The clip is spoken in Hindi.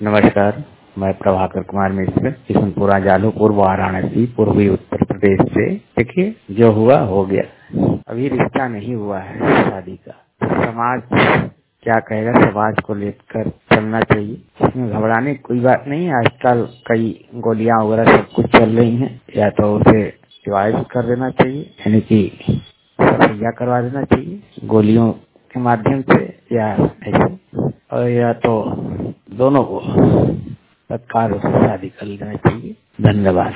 नमस्कार, मैं प्रभाकर कुमार मिश्र किशनपुरा जालूपुर वाराणसी पूर्वी उत्तर प्रदेश से। देखिए, जो हुआ हो गया, अभी रिश्ता नहीं हुआ है शादी का। समाज क्या कहेगा, समाज को लेकर चलना चाहिए। इसमें घबराने की कोई बात नहीं है। आजकल कई गोलियां वगैरह सब कुछ चल रही हैं, या तो उसे डिवाइस कर देना चाहिए, यानी कि सफैया करवा देना चाहिए गोलियों के माध्यम से, या ऐसे, और या तो दोनों को तत्काल उससे शादी कर लेना चाहिए। धन्यवाद।